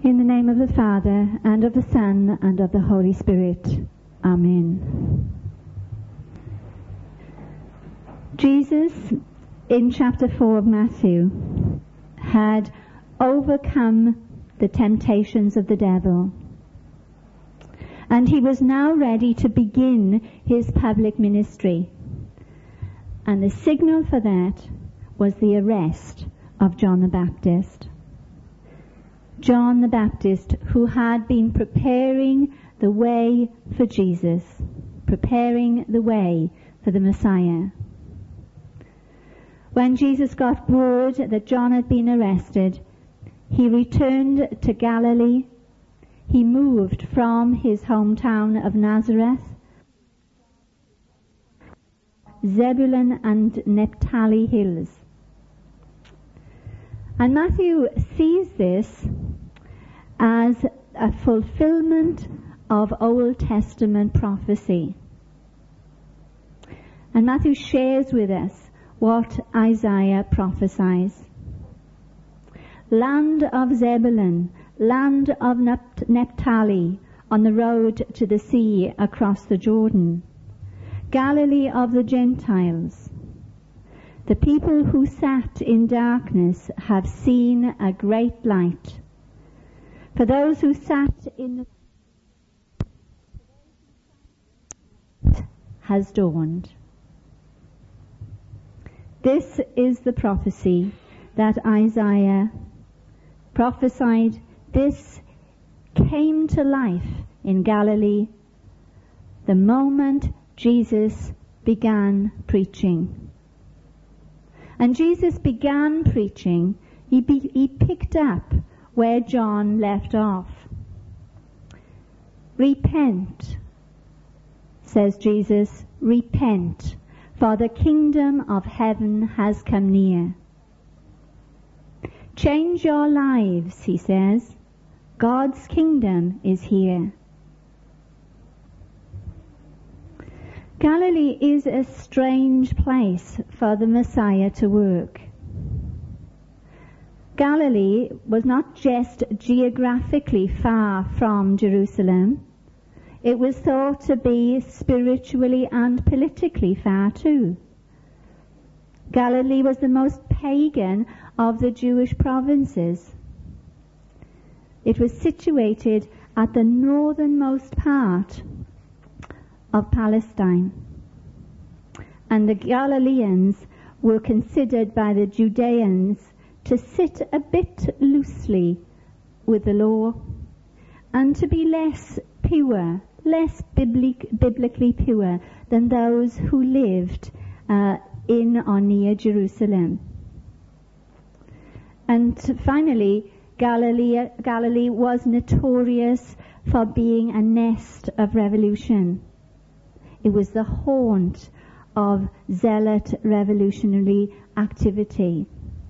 In the name of the Father, and of the Son, and of the Holy Spirit. Amen. Jesus, in chapter 4 of Matthew, had overcome the temptations of the devil. And he was now ready to begin his public ministry. And the signal for that was the arrest of John the Baptist. John the Baptist, who had been preparing the way for Jesus, preparing the way for the Messiah. When Jesus got word that John had been arrested, he returned to Galilee. He moved from his hometown of Nazareth, Zebulun and Naphtali hills. And Matthew sees this as a fulfillment of Old Testament prophecy. And Matthew shares with us what Isaiah prophesies. Land of Zebulun, land of Naphtali, on the road to the sea across the Jordan, Galilee of the Gentiles. The people who sat in darkness have seen a great light. For those who sat in the has dawned. This is the prophecy that Isaiah prophesied. This came to life in Galilee the moment Jesus began preaching. And Jesus began preaching. He picked up where John left off. Repent, says Jesus, repent, for the kingdom of heaven has come near. Change your lives, he says. God's kingdom is here. Galilee is a strange place for the Messiah to work. Galilee was not just geographically far from Jerusalem. It was thought to be spiritually and politically far too. Galilee was the most pagan of the Jewish provinces. It was situated at the northernmost part of Palestine. And the Galileans were considered by the Judeans to sit a bit loosely with the law and to be less pure, less biblically pure than those who lived in or near Jerusalem. And finally, Galilee was notorious for being a nest of revolution. It was the haunt of zealot revolutionary activity.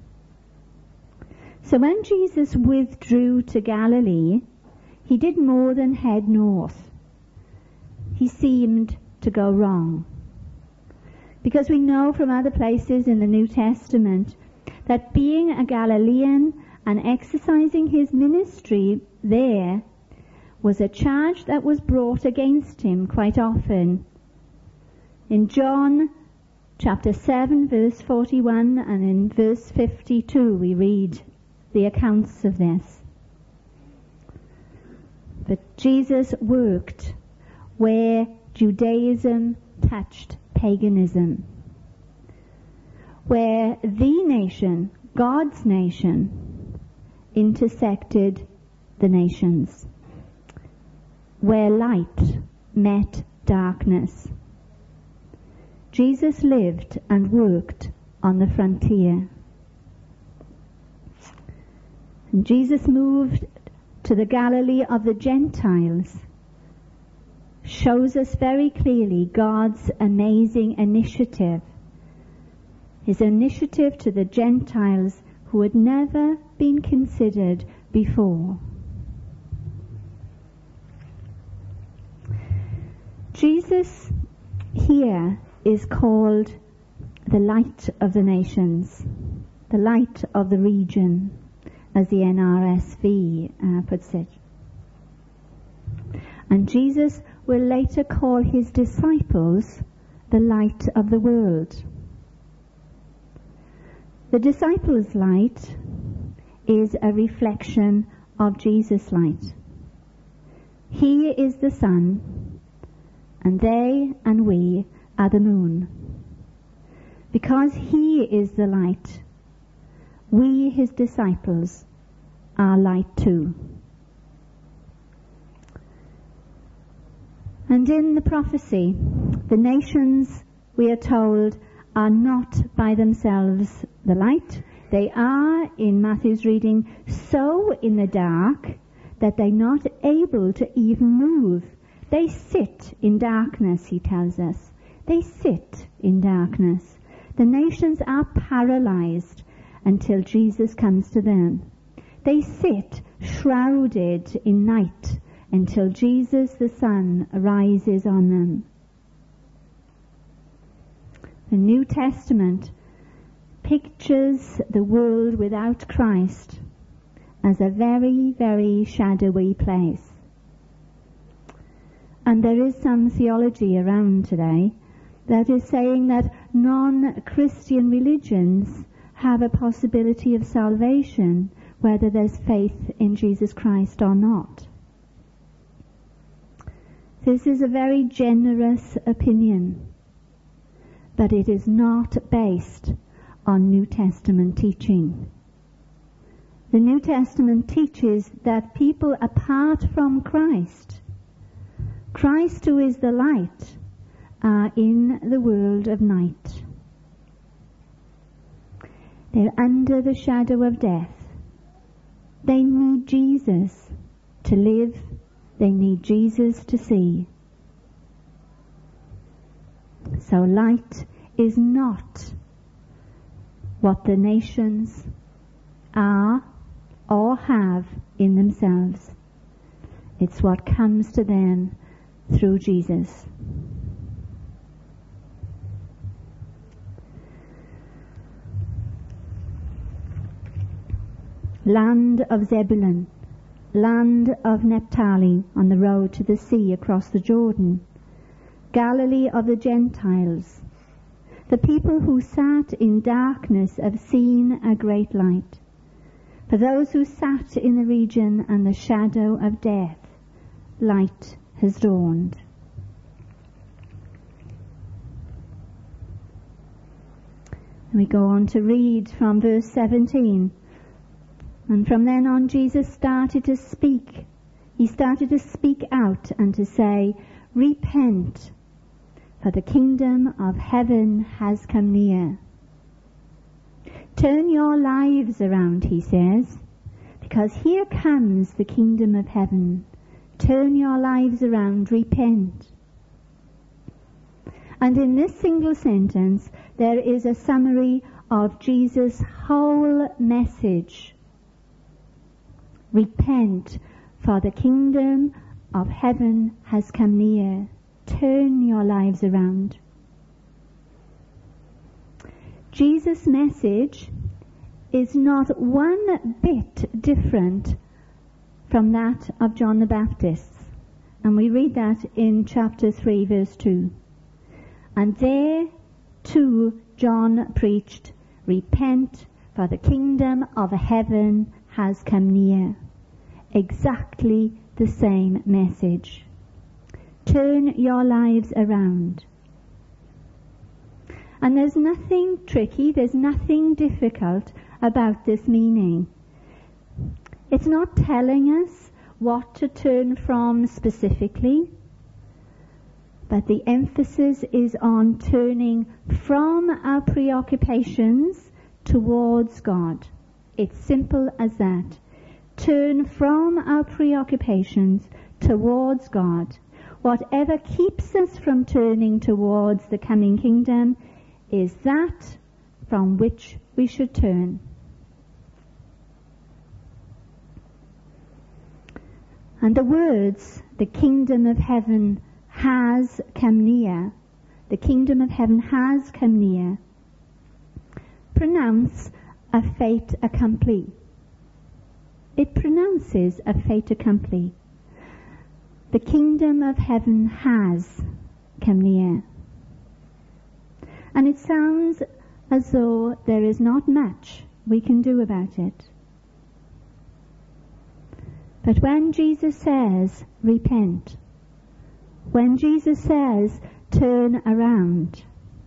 So when Jesus withdrew to Galilee, he did more than head north. He seemed to go wrong. Because we know from other places in the New Testament that being a Galilean and exercising his ministry there was a charge that was brought against him quite often. In John chapter 7 verse 41 and in verse 52 we read the accounts of this. But Jesus worked where Judaism touched paganism, where the nation, God's nation, intersected the nations, where light met darkness. Jesus lived and worked on the frontier. And Jesus moved to the Galilee of the Gentiles, shows us very clearly God's amazing initiative. His initiative to the Gentiles who had never been considered before. Jesus here is called the light of the nations, the light of the region, as the NRSV puts it. And Jesus will later call his disciples the light of the world. The disciples' light is a reflection of Jesus' light. He is the sun, and they and we are the moon. Because he is the light, we, his disciples, are light too. And in the prophecy, the nations, we are told, are not by themselves the light. They are, in Matthew's reading, so in the dark that they're not able to even move. They sit in darkness, he tells us. They sit in darkness. The nations are paralyzed until Jesus comes to them. They sit shrouded in night until Jesus the Son rises on them. The New Testament pictures the world without Christ as a very, very shadowy place. And there is some theology around today that is saying that non-Christian religions have a possibility of salvation, whether there's faith in Jesus Christ or not. This is a very generous opinion, but it is not based on New Testament teaching. The New Testament teaches that people apart from Christ, Christ who is the light, are in the world of night. They're under the shadow of death. They need Jesus to live. They need Jesus to see. So light is not what the nations are or have in themselves. It's what comes to them through Jesus. Land of Zebulun, land of Naphtali on the road to the sea across the Jordan, Galilee of the Gentiles, the people who sat in darkness have seen a great light. For those who sat in the region and the shadow of death, light has dawned. And we go on to read from verse 17. And from then on, Jesus started to speak. He started to speak out and to say, "Repent, for the kingdom of heaven has come near." Turn your lives around, he says, because here comes the kingdom of heaven. Turn your lives around, repent. And in this single sentence, there is a summary of Jesus' whole message. Repent, for the kingdom of heaven has come near. Turn your lives around. Jesus' message is not one bit different from that of John the Baptist. And we read that in chapter 3, verse 2. And there, too, John preached, "Repent, for the kingdom of heaven has come near." Exactly the same message. Turn your lives around. And there's nothing tricky, there's nothing difficult about this meaning. It's not telling us what to turn from specifically, but the emphasis is on turning from our preoccupations towards God. It's simple as that. Turn from our preoccupations towards God. Whatever keeps us from turning towards the coming kingdom is that from which we should turn. And the words, "the kingdom of heaven has come near," the kingdom of heaven has come near, pronounce a fait accompli. it pronounces a fait accompli. The kingdom of heaven has come near. And it sounds as though there is not much we can do about it. But when Jesus says, repent, when Jesus says, turn around,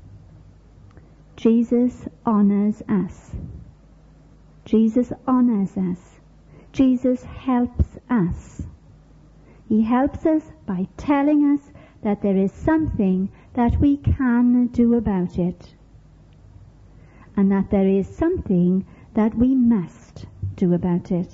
Jesus honors us. Jesus honors us. Jesus helps us. He helps us by telling us that there is something that we can do about it, and that there is something that we must do about it.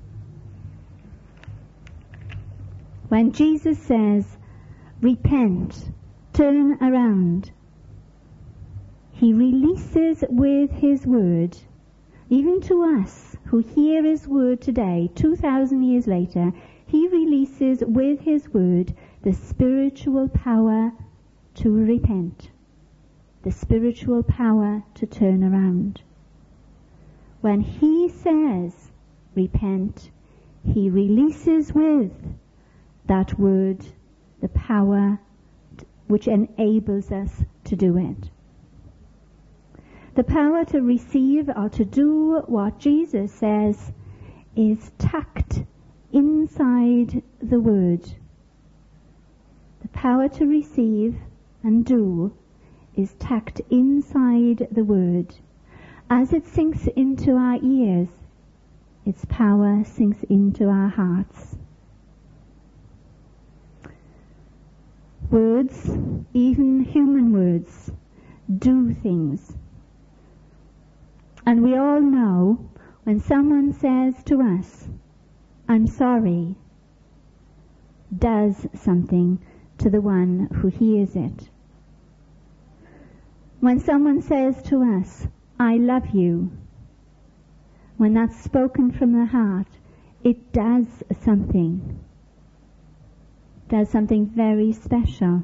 When Jesus says, repent, turn around, he releases with his word, even to us who hear his word today, 2,000 years later, he releases with his word the spiritual power to repent, the spiritual power to turn around. When he says, repent, he releases with that word the power which enables us to do it. The power to receive or to do what Jesus says is tucked inside the word. The power to receive and do is tucked inside the word. As it sinks into our ears, its power sinks into our hearts. Words, even human words, do things. And we all know when someone says to us, I'm sorry, does something to the one who hears it. When someone says to us, I love you, when that's spoken from the heart, it does something very special.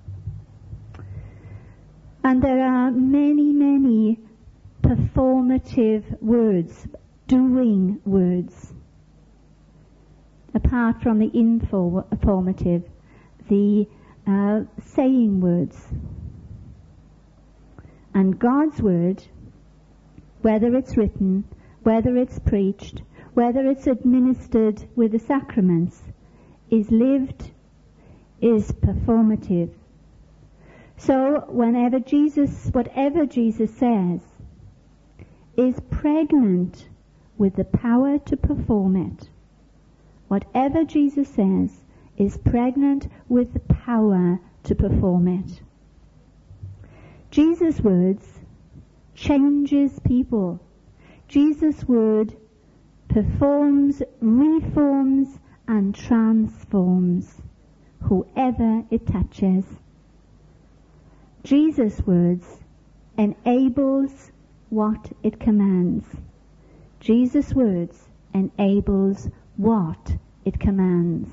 And there are many, many performative words, doing words, apart from the informative, the saying words. And God's word, whether it's written, whether it's preached, whether it's administered with the sacraments, is lived, is performative. So whatever Jesus says is pregnant with the power to perform it. Whatever Jesus says is pregnant with the power to perform it. Jesus' words changes people. Jesus' word performs, reforms, and transforms whoever it touches. Jesus' words enables what it commands. Jesus' words enables what it commands.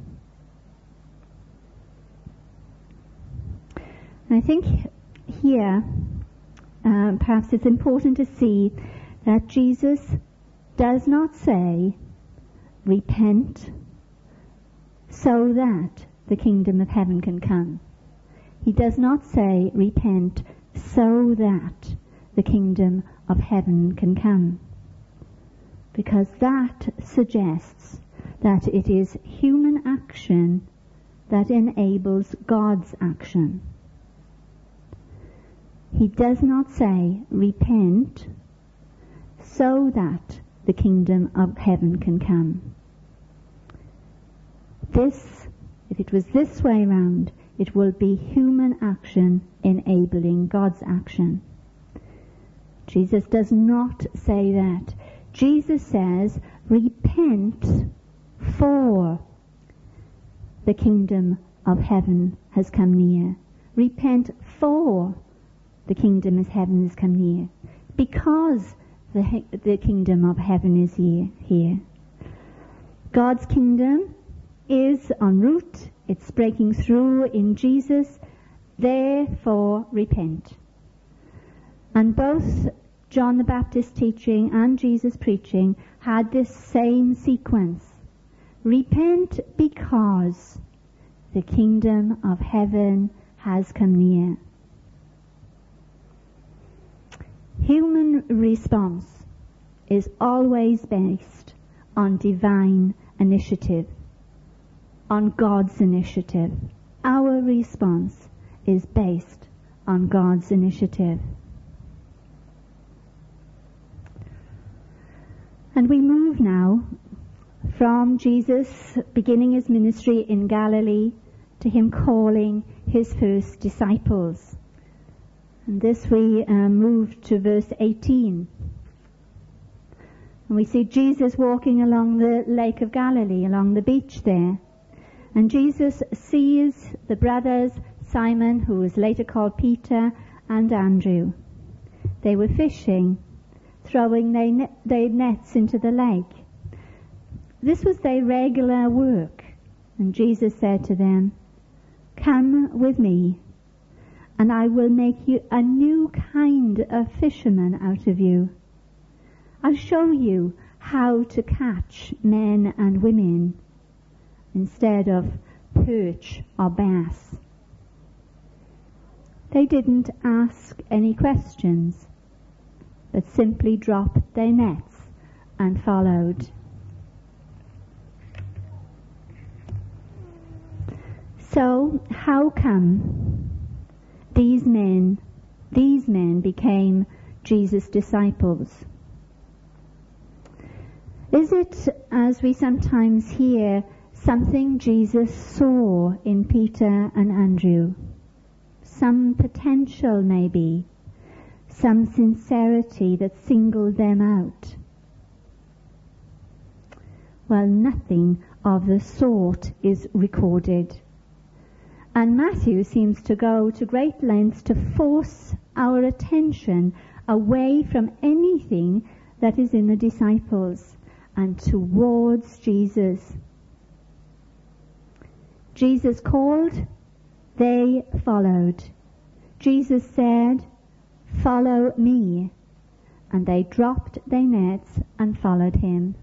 And I think here, perhaps it's important to see that Jesus does not say, repent so that the kingdom of heaven can come. He does not say, repent so that the kingdom of heaven can come. Because that suggests that it is human action that enables God's action. He does not say, repent so that the kingdom of heaven can come. If it was this way round, it will be human action enabling God's action. Jesus does not say that. Jesus says, repent for the kingdom of heaven has come near. Repent for the kingdom of heaven has come near. Because the kingdom of heaven is here. God's kingdom is en route. It's breaking through in Jesus. Therefore, repent. And both John the Baptist teaching and Jesus preaching had this same sequence. Repent because the kingdom of heaven has come near. Human response is always based on divine initiative, on God's initiative. Our response is based on God's initiative. And we move now from Jesus beginning his ministry in Galilee to him calling his first disciples. And this we move to verse 18. And we see Jesus walking along the Lake of Galilee, along the beach there. And Jesus sees the brothers, Simon, who was later called Peter, and Andrew. They were fishing, throwing their nets into the lake. This was their regular work. And Jesus said to them, "Come with me, and I will make you a new kind of fisherman out of you. I'll show you how to catch men and women instead of perch or bass." They didn't ask any questions, but simply dropped their nets and followed. So, how come these men became Jesus' disciples? Is it, as we sometimes hear, something Jesus saw in Peter and Andrew? Some potential, maybe, some sincerity that singled them out? Well, nothing of the sort is recorded. And Matthew seems to go to great lengths to force our attention away from anything that is in the disciples and towards Jesus. Jesus called, they followed. Jesus said, "Follow me," and they dropped their nets and followed him.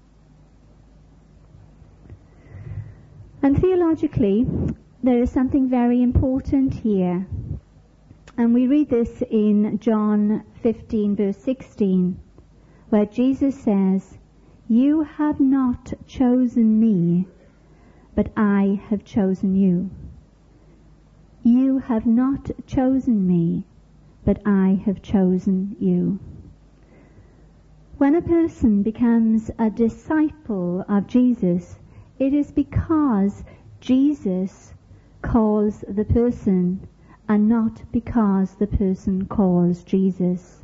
And theologically, there is something very important here. And we read this in John 15 verse 16, where Jesus says, "You have not chosen me, but I have chosen you." You have not chosen me, but I have chosen you. When a person becomes a disciple of Jesus, it is because Jesus calls the person and not because the person calls Jesus.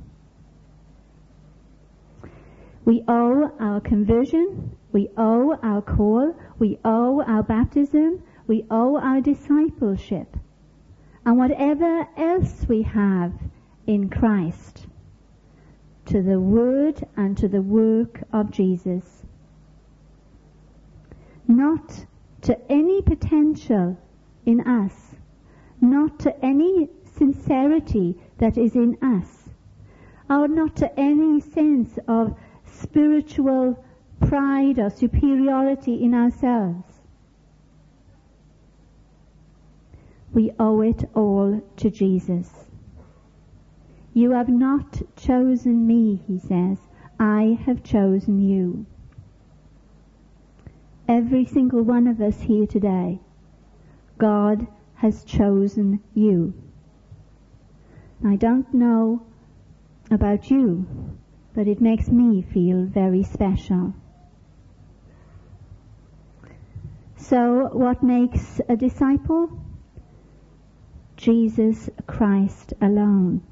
We owe our conversion, we owe our call, we owe our baptism, we owe our discipleship, and whatever else we have in Christ, to the word and to the work of Jesus. Not to any potential in us, not to any sincerity that is in us, or not to any sense of spiritual pride or superiority in ourselves. We owe it all to Jesus. You have not chosen me, he says, I have chosen you. Every single one of us here today, God has chosen you. I don't know about you, but it makes me feel very special. So, what makes a disciple? Jesus Christ alone.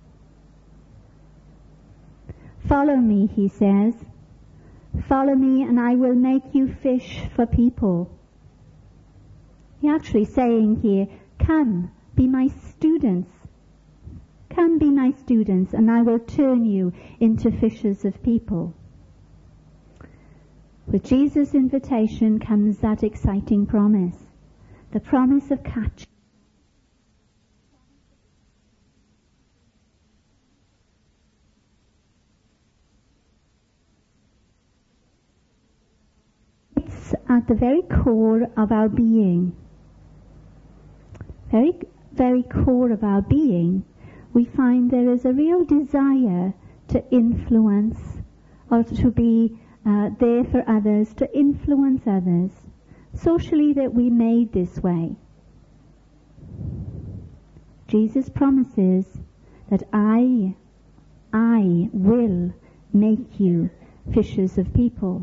Follow me, he says. Follow me and I will make you fish for people. He's actually saying here, come, be my students. Come, be my students, and I will turn you into fishers of people. With Jesus' invitation comes that exciting promise. The promise of catching. at the very core of our being. Very, very core of our being, we find there is a real desire to influence or to be there for others, to influence others. Socially, that we made this way. Jesus promises that I will make you fishers of people.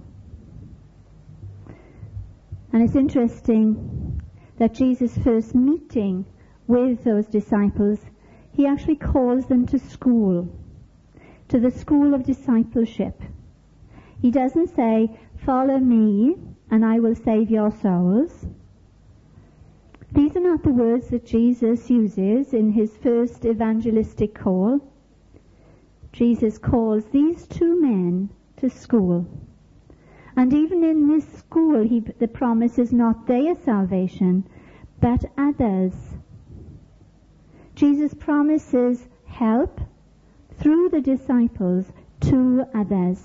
And it's interesting that Jesus' first meeting with those disciples, he actually calls them to school, to the school of discipleship. He doesn't say, follow me and I will save your souls. These are not the words that Jesus uses in his first evangelistic call. Jesus calls these two men to school. And even in this school, the promise is not their salvation, but others. Jesus promises help through the disciples to others.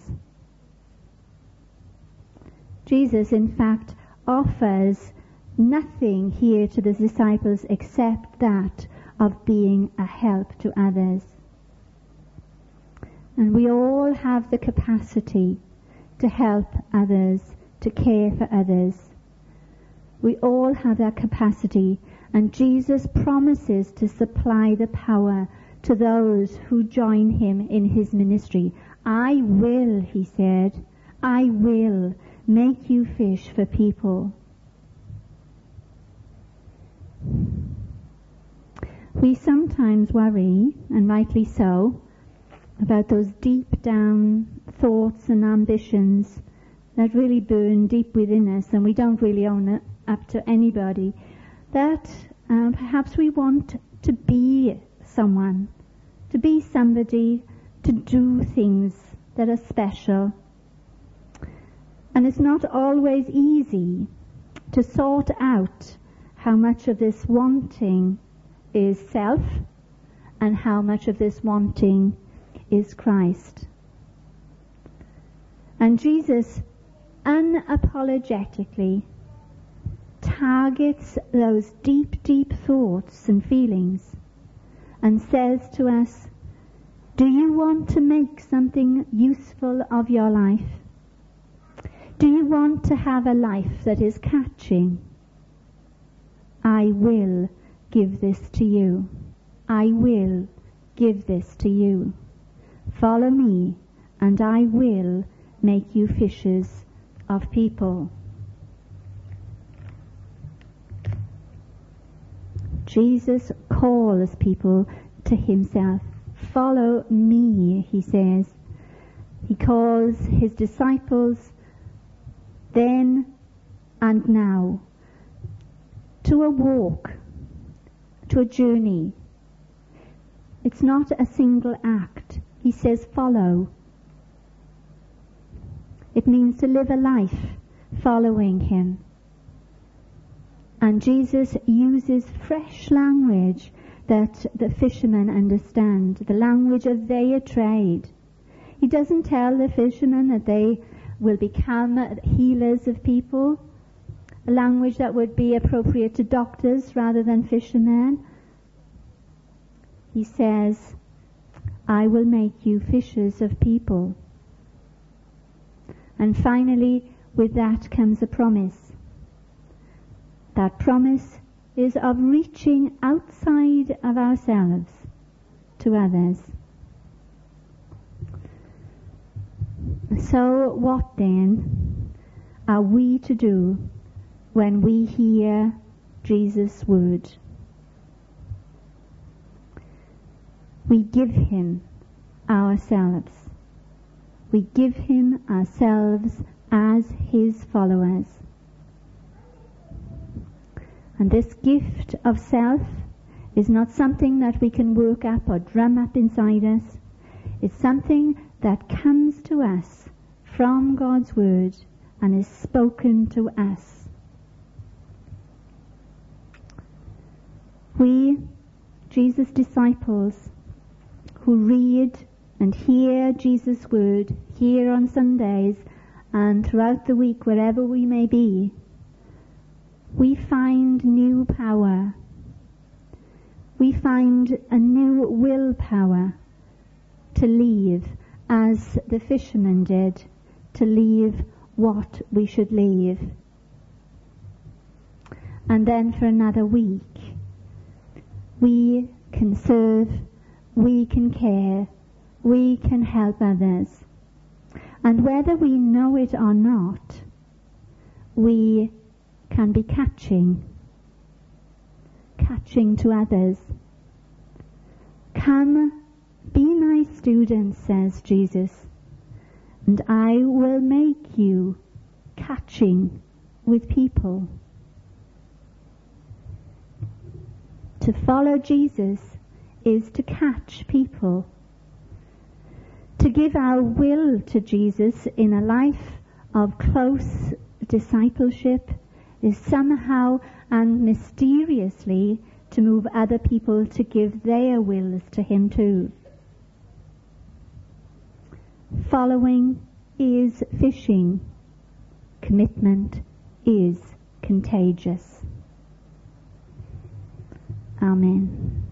Jesus, in fact, offers nothing here to the disciples except that of being a help to others. And we all have the capacity to help others, to care for others. We all have that capacity, and Jesus promises to supply the power to those who join him in his ministry. I will, he said, I will make you fish for people. We sometimes worry, and rightly so, about those deep down thoughts and ambitions that really burn deep within us, and we don't really own it up to anybody, that perhaps we want to be someone, to be somebody, to do things that are special. And it's not always easy to sort out how much of this wanting is self and how much of this wanting is Christ. And Jesus unapologetically targets those deep, deep thoughts and feelings and says to us, do you want to make something useful of your life? Do you want to have a life that is catching? I will give this to you. I will give this to you. Follow me, and I will make you fishers of people. Jesus calls people to himself. Follow me, he says. He calls his disciples then and now to a walk, to a journey. It's not a single act. He says follow. It means to live a life following him. And Jesus uses fresh language that the fishermen understand, the language of their trade. He doesn't tell the fishermen that they will become healers of people, a language that would be appropriate to doctors rather than fishermen. He says, I will make you fishers of people. And finally, with that comes a promise. That promise is of reaching outside of ourselves to others. So what then are we to do when we hear Jesus' word? We give him ourselves. We give him ourselves as his followers. And this gift of self is not something that we can work up or drum up inside us. It's something that comes to us from God's word and is spoken to us. We, Jesus' disciples, who read and hear Jesus' word here on Sundays and throughout the week, wherever we may be, we find new power. We find a new willpower to leave, as the fishermen did, to leave what we should leave. And then for another week, we can serve, we can care, we can help others. And whether we know it or not, we can be catching to others. Come, be my students, says Jesus, and I will make you catching with people. To follow Jesus is to catch people. To give our will to Jesus in a life of close discipleship is somehow and mysteriously to move other people to give their wills to Him too. Following is fishing. Commitment is contagious. Amen.